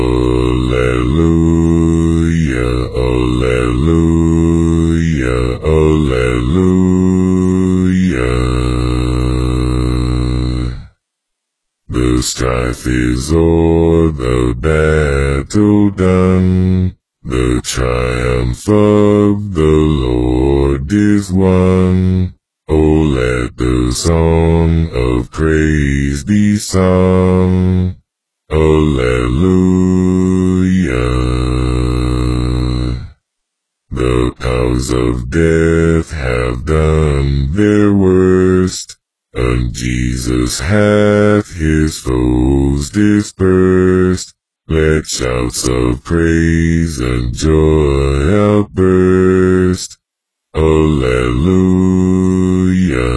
Alleluia, alleluia, alleluia. The strife is o'er, the battle done, the triumph of the Lord is won. Oh, let the song of praise be sung. Alleluia. The powers of death have done their worst, and Jesus hath his foes dispersed. Let shouts of praise and joy outburst. Alleluia.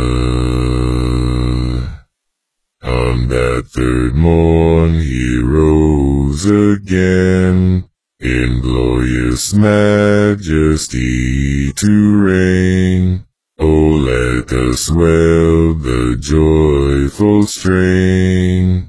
On that third morn he rose again, in glorious majesty to reign. Oh, let us swell the joyful strain.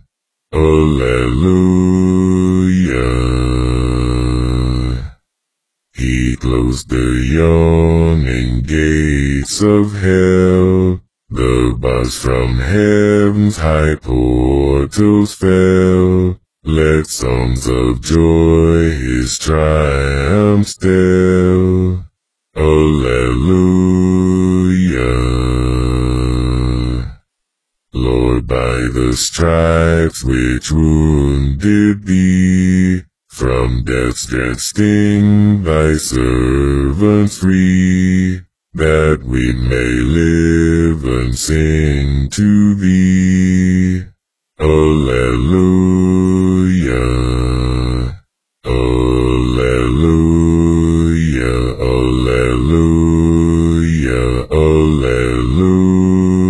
Alleluia. He closed the yawning gates of hell. The bars from heaven's high portals fell. Let songs of joy his triumphs tell. Alleluia. Lord, by the stripes which wounded thee, from death's dread sting thy servants free, that we may live and sing to thee. Alleluia. Alleluia. Alleluia. Alleluia.